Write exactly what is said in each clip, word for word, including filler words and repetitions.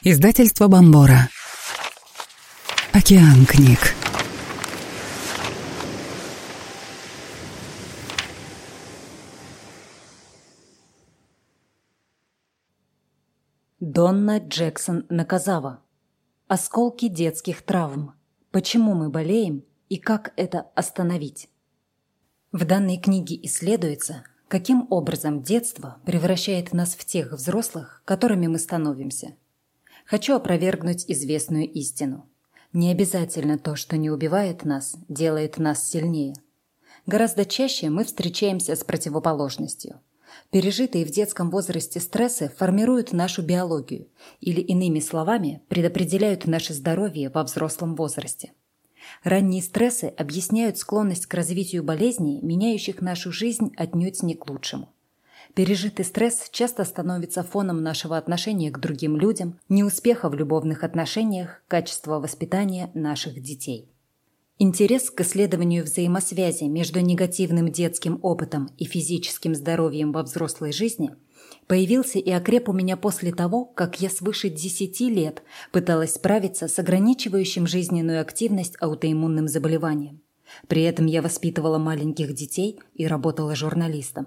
Издательство Бомбора. Океан книг. Донна Джексон Наказава. Осколки детских травм. Почему мы болеем и как это остановить? В данной книге исследуется, каким образом детство превращает нас в тех взрослых, которыми мы становимся. Хочу опровергнуть известную истину. Не обязательно то, что не убивает нас, делает нас сильнее. Гораздо чаще мы встречаемся с противоположностью. Пережитые в детском возрасте стрессы формируют нашу биологию или, иными словами, предопределяют наше здоровье во взрослом возрасте. Ранние стрессы объясняют склонность к развитию болезней, меняющих нашу жизнь отнюдь не к лучшему. Пережитый стресс часто становится фоном нашего отношения к другим людям, неуспеха в любовных отношениях, качества воспитания наших детей. Интерес к исследованию взаимосвязи между негативным детским опытом и физическим здоровьем во взрослой жизни появился и окреп у меня после того, как я свыше десяти лет пыталась справиться с ограничивающим жизненную активность аутоиммунным заболеванием. При этом я воспитывала маленьких детей и работала журналистом.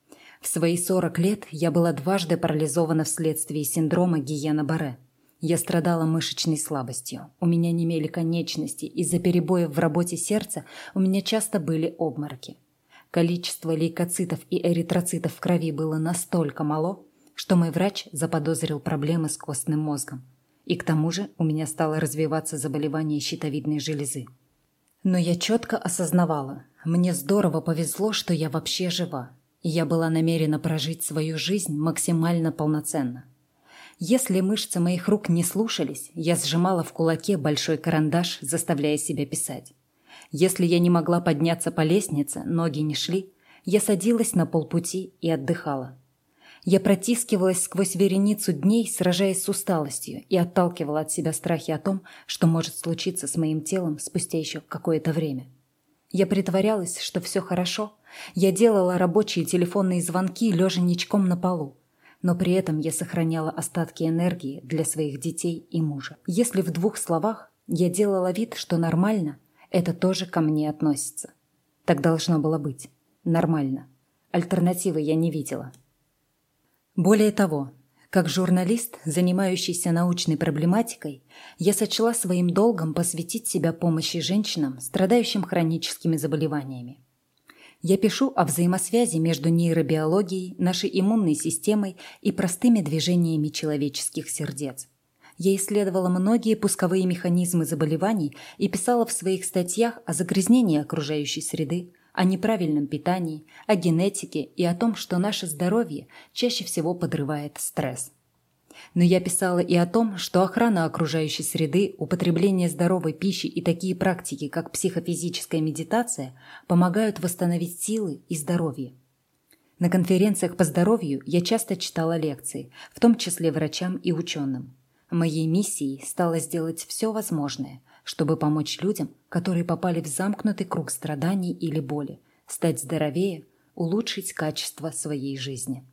В свои сорок лет я была дважды парализована вследствие синдрома Гийена-Барре. Я страдала мышечной слабостью, у меня немели конечности, из-за перебоев в работе сердца у меня часто были обмороки. Количество лейкоцитов и эритроцитов в крови было настолько мало, что мой врач заподозрил проблемы с костным мозгом. И к тому же у меня стало развиваться заболевание щитовидной железы. Но я четко осознавала, мне здорово повезло, что я вообще жива. И я была намерена прожить свою жизнь максимально полноценно. Если мышцы моих рук не слушались, я сжимала в кулаке большой карандаш, заставляя себя писать. Если я не могла подняться по лестнице, ноги не шли, я садилась на полпути и отдыхала. Я протискивалась сквозь вереницу дней, сражаясь с усталостью, и отталкивала от себя страхи о том, что может случиться с моим телом спустя еще какое-то время. Я притворялась, что все хорошо. Я делала рабочие телефонные звонки, лежа ничком на полу. Но при этом я сохраняла остатки энергии для своих детей и мужа. Если в двух словах я делала вид, что нормально, это тоже ко мне относится. Так должно было быть. Нормально. Альтернативы я не видела. Более того, как журналист, занимающийся научной проблематикой, я сочла своим долгом посвятить себя помощи женщинам, страдающим хроническими заболеваниями. Я пишу о взаимосвязи между нейробиологией, нашей иммунной системой и простыми движениями человеческих сердец. Я исследовала многие пусковые механизмы заболеваний и писала в своих статьях о загрязнении окружающей среды, о неправильном питании, о генетике и о том, что наше здоровье чаще всего подрывает стресс. Но я писала и о том, что охрана окружающей среды, употребление здоровой пищи и такие практики, как психофизическая медитация, помогают восстановить силы и здоровье. На конференциях по здоровью я часто читала лекции, в том числе врачам и ученым. Моей миссией стало сделать все возможное, чтобы помочь людям, которые попали в замкнутый круг страданий или боли, стать здоровее, улучшить качество своей жизни.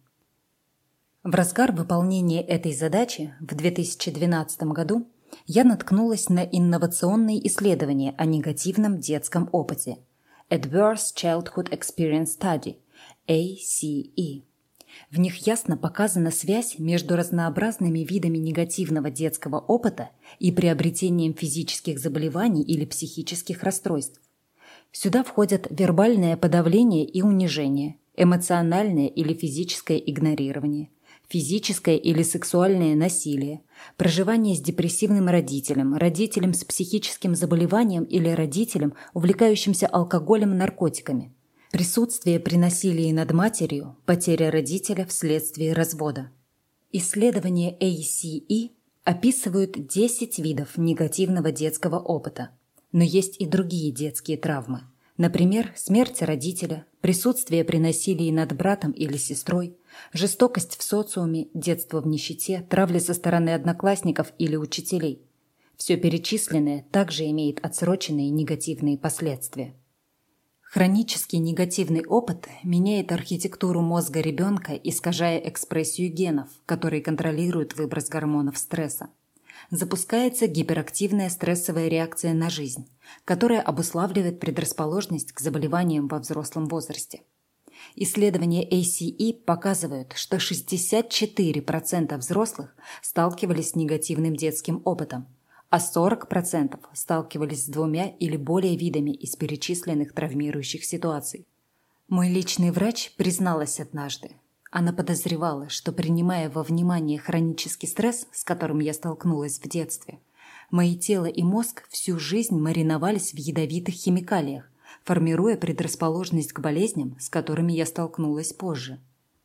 В разгар выполнения этой задачи в две тысячи двенадцатом году я наткнулась на инновационные исследования о негативном детском опыте Adverse Childhood Experience Study – эй си и. В них ясно показана связь между разнообразными видами негативного детского опыта и приобретением физических заболеваний или психических расстройств. Сюда входят вербальное подавление и унижение, эмоциональное или физическое игнорирование, физическое или сексуальное насилие, проживание с депрессивным родителем, родителем с психическим заболеванием или родителем, увлекающимся алкоголем и наркотиками, присутствие при насилии над матерью, потеря родителя вследствие развода. Исследования эй си и описывают десять видов негативного детского опыта, но есть и другие детские травмы. Например, смерть родителя, присутствие при насилии над братом или сестрой, жестокость в социуме, детство в нищете, травля со стороны одноклассников или учителей. Все перечисленное также имеет отсроченные негативные последствия. Хронический негативный опыт меняет архитектуру мозга ребенка, искажая экспрессию генов, которые контролируют выброс гормонов стресса. запускается гиперактивная стрессовая реакция на жизнь, которая обуславливает предрасположенность к заболеваниям во взрослом возрасте. Исследования эй си и показывают, что шестьдесят четыре процента взрослых сталкивались с негативным детским опытом, а сорок процентов сталкивались с двумя или более видами из перечисленных травмирующих ситуаций. Мой личный врач призналась однажды. Она подозревала, что, принимая во внимание хронический стресс, с которым я столкнулась в детстве, мои тело и мозг всю жизнь мариновались в ядовитых химикалиях, формируя предрасположенность к болезням, с которыми я столкнулась позже.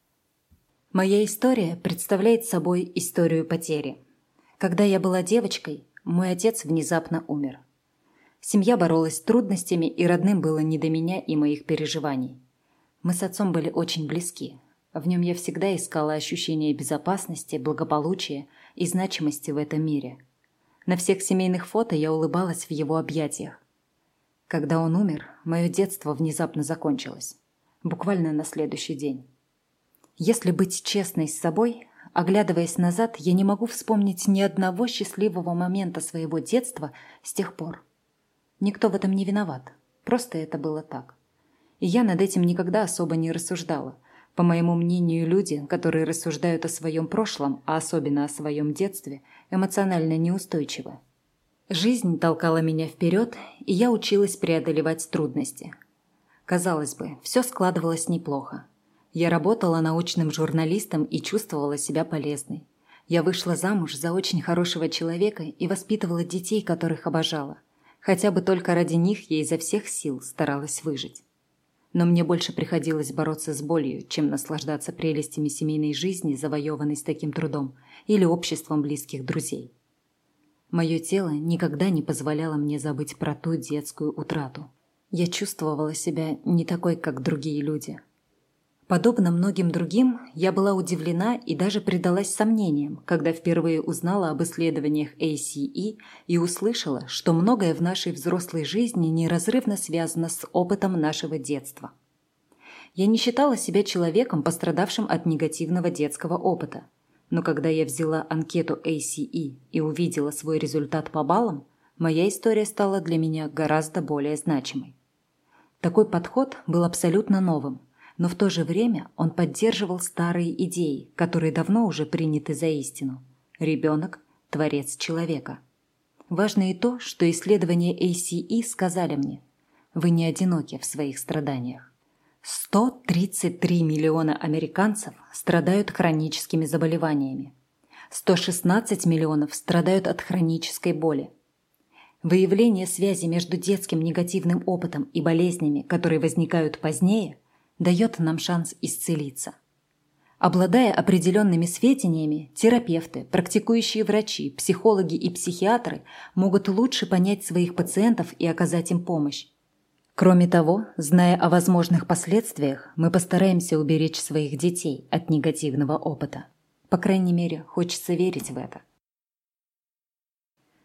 Моя история представляет собой историю потери. Когда я была девочкой, мой отец внезапно умер. Семья боролась с трудностями, и родным было не до меня и моих переживаний. Мы с отцом были очень близки. В нем я всегда искала ощущение безопасности, благополучия и значимости в этом мире. На всех семейных фото я улыбалась в его объятиях. Когда он умер, мое детство внезапно закончилось. Буквально на следующий день. Если быть честной с собой, оглядываясь назад, я не могу вспомнить ни одного счастливого момента своего детства с тех пор. Никто в этом не виноват. Просто это было так. И я над этим никогда особо не рассуждала. По моему мнению, люди, которые рассуждают о своем прошлом, а особенно о своем детстве, эмоционально неустойчивы. Жизнь толкала меня вперед, и я училась преодолевать трудности. Казалось бы, все складывалось неплохо. Я работала научным журналистом и чувствовала себя полезной. Я вышла замуж за очень хорошего человека и воспитывала детей, которых обожала. Хотя бы только ради них я изо всех сил старалась выжить. Но мне больше приходилось бороться с болью, чем наслаждаться прелестями семейной жизни, завоеванной с таким трудом, или обществом близких друзей. Мое тело никогда не позволяло мне забыть про ту детскую утрату. Я чувствовала себя не такой, как другие люди. Подобно многим другим, я была удивлена и даже предалась сомнениям, когда впервые узнала об исследованиях эй си и и услышала, что многое в нашей взрослой жизни неразрывно связано с опытом нашего детства. Я не считала себя человеком, пострадавшим от негативного детского опыта, но когда я взяла анкету эй си и и увидела свой результат по баллам, моя история стала для меня гораздо более значимой. Такой подход был абсолютно новым, но в то же время он поддерживал старые идеи, которые давно уже приняты за истину. Ребенок – творец человека. Важно и то, что исследования эй си и сказали мне: вы не одиноки в своих страданиях. сто тридцать три миллиона американцев страдают хроническими заболеваниями. сто шестнадцать миллионов страдают от хронической боли. Выявление связи между детским негативным опытом и болезнями, которые возникают позднее, дает нам шанс исцелиться. Обладая определенными сведениями, терапевты, практикующие врачи, психологи и психиатры могут лучше понять своих пациентов и оказать им помощь. Кроме того, зная о возможных последствиях, мы постараемся уберечь своих детей от негативного опыта. По крайней мере, хочется верить в это.